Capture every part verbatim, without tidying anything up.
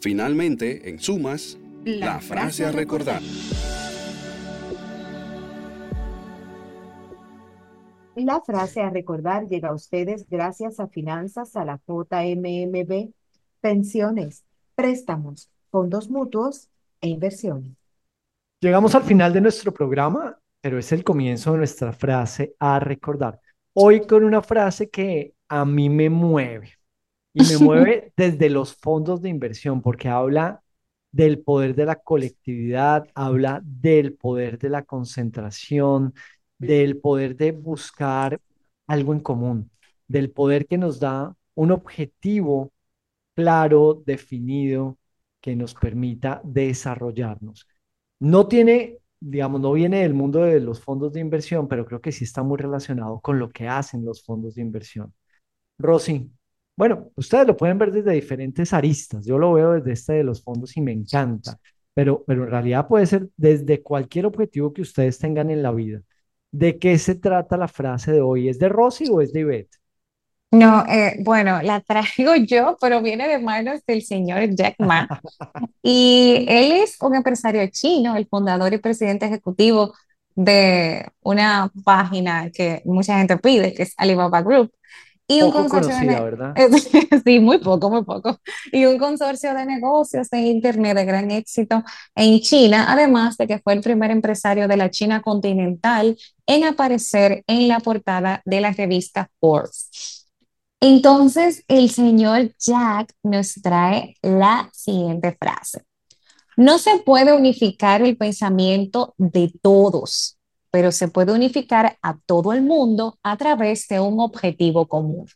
Finalmente, en sumas, la, la frase a recordar. La frase a recordar llega a ustedes gracias a Finanzas a la J M M B, pensiones, préstamos, fondos mutuos e inversiones. Llegamos al final de nuestro programa, pero es el comienzo de nuestra frase a recordar. Hoy con una frase que a mí me mueve y me mueve desde los fondos de inversión porque habla del poder de la colectividad, habla del poder de la concentración, del poder de buscar algo en común, del poder que nos da un objetivo claro, definido, que nos permita desarrollarnos. No tiene, digamos, no viene del mundo de los fondos de inversión, pero creo que sí está muy relacionado con lo que hacen los fondos de inversión. Rosy, bueno, ustedes lo pueden ver desde diferentes aristas. Yo lo veo desde este de los fondos y me encanta, pero, pero en realidad puede ser desde cualquier objetivo que ustedes tengan en la vida. ¿De qué se trata la frase de hoy? ¿Es de Rosy o es de Ivette? No, eh, bueno, la traigo yo, pero viene de manos del señor Jack Ma. Y él es un empresario chino, el fundador y presidente ejecutivo de una página que mucha gente pide, que es Alibaba Group, y un Poco consorcio de conocida, ne- ¿verdad? sí, muy poco, muy poco, y un consorcio de negocios en Internet de gran éxito en China, además de que fue el primer empresario de la China continental en aparecer en la portada de la revista Forbes. Entonces, el señor Jack nos trae la siguiente frase. No se puede unificar el pensamiento de todos, pero se puede unificar a todo el mundo a través de un objetivo común.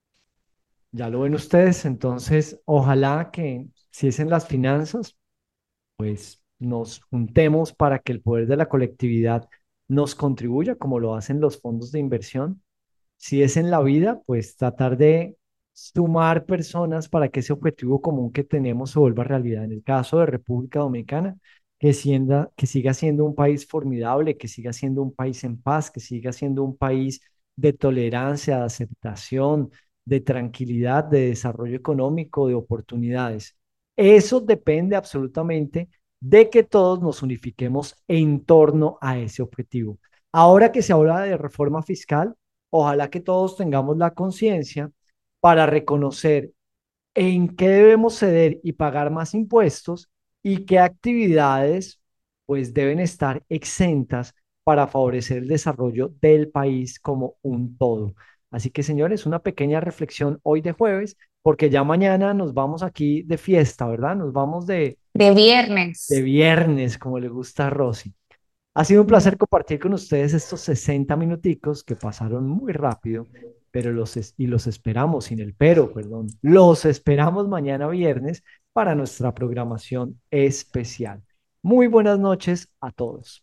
Ya lo ven ustedes, entonces ojalá que si es en las finanzas, pues nos juntemos para que el poder de la colectividad nos contribuya, como lo hacen los fondos de inversión. Si es en la vida, pues tratar de sumar personas para que ese objetivo común que tenemos se vuelva realidad. En el caso de República Dominicana, que, sienda- que siga siendo un país formidable, que siga siendo un país en paz, que siga siendo un país de tolerancia, de aceptación, de tranquilidad, de desarrollo económico, de oportunidades. Eso depende absolutamente de que todos nos unifiquemos en torno a ese objetivo. Ahora que se habla de reforma fiscal, ojalá que todos tengamos la conciencia para reconocer en qué debemos ceder y pagar más impuestos y qué actividades pues deben estar exentas para favorecer el desarrollo del país como un todo. Así que, señores, una pequeña reflexión hoy de jueves, porque ya mañana nos vamos aquí de fiesta, ¿verdad? Nos vamos de, De de viernes. viernes, como le gusta a Rosy. Ha sido un placer compartir con ustedes estos sesenta minuticos que pasaron muy rápido, pero los es- y los esperamos, sin el pero, perdón, los esperamos mañana viernes para nuestra programación especial. Muy buenas noches a todos.